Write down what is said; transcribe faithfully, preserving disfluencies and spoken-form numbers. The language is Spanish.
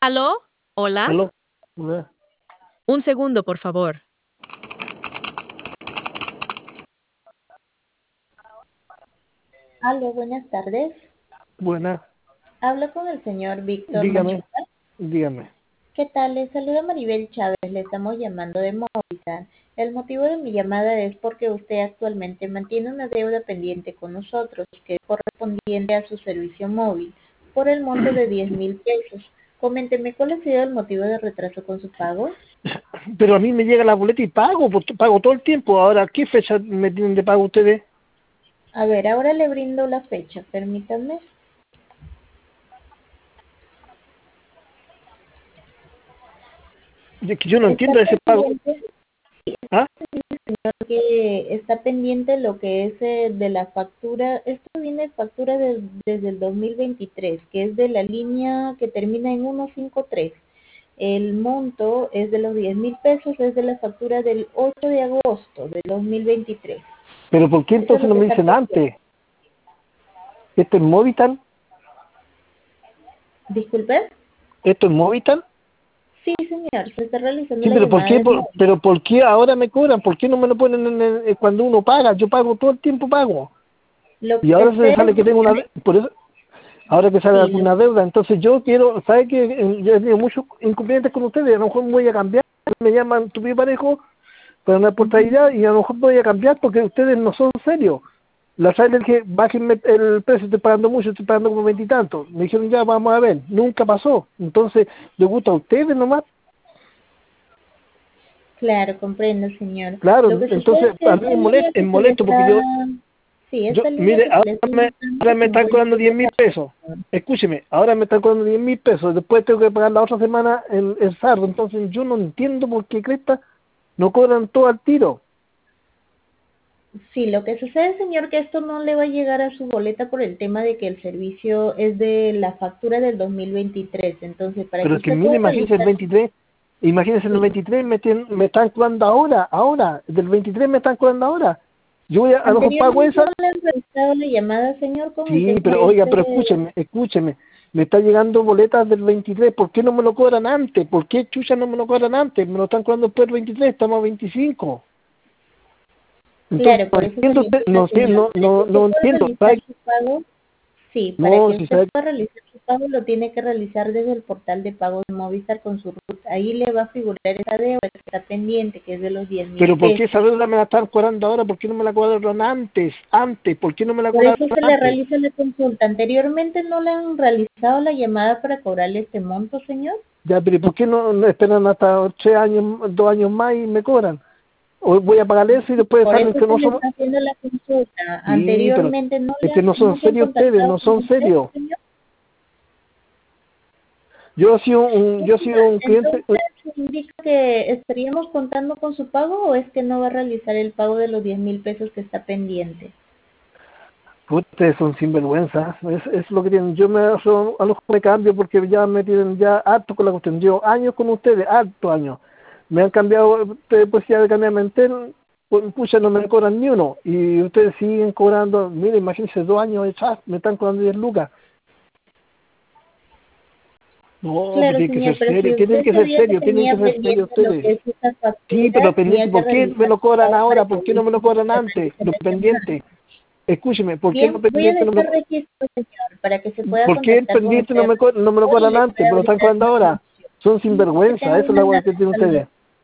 ¿Aló? ¿Hola? ¿Aló? Hola. Un segundo, por favor. Aló, buenas tardes. Buenas. Hablo con el señor Víctor Dígame, Machuca. dígame. ¿Qué tal? Les saluda Maribel Chávez. Le estamos llamando de Movistar. El motivo de mi llamada es porque usted actualmente mantiene una deuda pendiente con nosotros, que es correspondiente a su servicio móvil, por el monto de diez mil pesos. Coménteme, ¿cuál ha sido el motivo de retraso con su pago? Pero a mí me llega la boleta y pago, pues, pago todo el tiempo. Ahora, ¿qué fecha me tienen de pago ustedes? A ver, ahora le brindo la fecha, permítanme. Es que yo no Está entiendo ese pago. pendiente, ¿Ah? que está pendiente lo que es eh, de la factura. Esto viene de factura de- desde el dos mil veintitrés, que es de la línea que termina en ciento cincuenta y tres. El monto es de los diez mil pesos, es de la factura del ocho de agosto del dos mil veintitrés. Pero ¿por qué Eso es entonces lo no que me está dicen pendiente. antes? ¿Esto es Movistar? Disculpe. ¿Esto es Movistar? Sí, señor, se está realizando Sí, la pero ¿por llamada qué, de por- móvil. pero ¿por qué ahora me cobran? ¿Por qué no me lo ponen en el- eh, cuando uno paga? Yo pago todo el tiempo, pago. Lo Y que ahora se sucede, sale que tengo una... de- Por eso, ahora que sale sí, lo, alguna deuda, entonces yo quiero, ¿sabe que eh, yo he tenido muchos inconvenientes con ustedes? A lo mejor me voy a cambiar, me llaman tu pie parejo para una portabilidad y a lo mejor voy a cambiar porque ustedes no son serios. La sale que bájenme el precio, estoy pagando mucho, estoy pagando como veintitantos. Me dijeron ya, vamos a ver, nunca pasó. Entonces, ¿les gusta a ustedes nomás? claro, comprendo, señor. Claro, Lo que sucede entonces es que a mí esta es molesto, línea es que se le molesto porque está, yo, sí, yo esta línea mire, que se ahora le está me, ahora indicando me se están encuentra cobrando en diez mil pesos. reparación. Escúcheme, ahora me están cobrando diez mil pesos, después tengo que pagar la otra semana el, el sardo, entonces yo no entiendo por qué cresta no cobran todo al tiro. Sí, lo que sucede, señor, que esto no le va a llegar a su boleta por el tema de que el servicio es de la factura del dos mil veintitrés. Entonces, para Pero que es que usted mire, pueda imagínense el realizar, veintitrés, imagínense el sí, veintitrés me, tien- me están cobrando ahora, ahora, del veintitrés me están cobrando ahora. Yo voy a, a lo mejor pago anteriormente esa. no le han realizado la llamada, señor, con el Sí, tema pero de oiga, este. pero escúcheme, escúcheme. Me está llegando boletas del veintitrés, ¿por qué no me lo cobran antes? ¿Por qué chucha no me lo cobran antes? Me lo están cobrando después del veintitrés, estamos a veinticinco. Entonces, Claro, no por eso se entiendo, le usted- indica, no, sé, señor, no, para que no, usted no pueda entiendo, realizar ¿sabe? su pago. Sí, para No, que si usted sabe, pueda realizar su pago lo tiene que realizar desde el portal de pago de Movistar con su ruta. Ahí le va a figurar esa deuda que está pendiente, que es de los diez mil pero ¿por qué esa pesos. deuda me la están cobrando ahora? ¿Por qué no me la cobraron antes? Antes, ¿por qué no me la Por cobraron eso se le antes? realiza la consulta. ¿Anteriormente no le han realizado la llamada para cobrarle este monto, señor? Ya, pero ¿por qué no, no esperan hasta tres años, dos años más y me cobran? O voy a pagar eso y después Por salen eso que se no le somos... está haciendo la consulta. Sí, pero ¿Anteriormente no es le que han, no son no se han serios ustedes, contactado no con son usted, serios. señor? Yo he sido un, yo he sido un cliente... Entonces, ¿indica que estaríamos contando con su pago o es que no va a realizar el pago de los diez mil pesos que está pendiente? Ustedes son sinvergüenza, es, es lo que tienen. Yo me, son, a lo mejor me cambio porque ya me tienen ya harto con la cuestión. Llevo años con ustedes, harto años. Me han cambiado, ustedes pues ya de cambiarme entero, pues, pucha, no me cobran ni uno. Y ustedes siguen cobrando, mire, imagínense, dos años de chat, me están cobrando diez lucas. No, pues Claro, tienen que señor, ser pero serios, si tienen usted que ser sabía que serios, tienen tenía que ser serios pendiente lo ustedes. que es esta Sí, pero factura, pendiente, tenía que ¿por qué me realizar lo su cobran pago para ahora? que ¿Por qué no me lo Movistar cobran le antes? realice Lo la llamada. pendiente. Escúcheme, ¿por qué lo Bien, voy a pendiente no me dejar lo... registro, señor, para que se pueda ¿Por qué el contactar con pendiente usted no me, co- no me lo y cobran le antes? pueda Me lo están brindar cobrando más ahora. solución. Son Que sinvergüenza, tenga esa es la una hueá gran que tienen salud. ustedes.